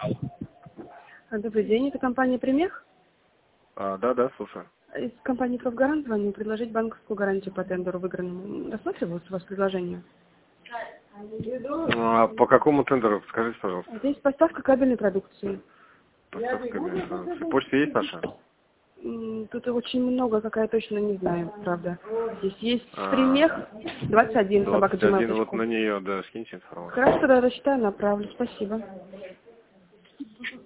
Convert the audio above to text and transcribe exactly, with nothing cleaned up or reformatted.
Добрый день, это компания «Примех». А, да, да, слушаю. Из компании «Профгарант» звоню предложить банковскую гарантию по тендеру выигранному. Рассматривалось у вас предложение? А по какому тендеру, скажите, пожалуйста? Здесь поставка кабельной продукции. Поставка кабельной продукции. Почта есть наша? М, Тут очень много, какая точно не знаю, правда. Здесь есть А, «Примех» двадцать один, собака двадцать один, gmail точка вот com. на нее, да, скиньте информацию. Хорошо, тогда рассчитаю, направлю. Спасибо.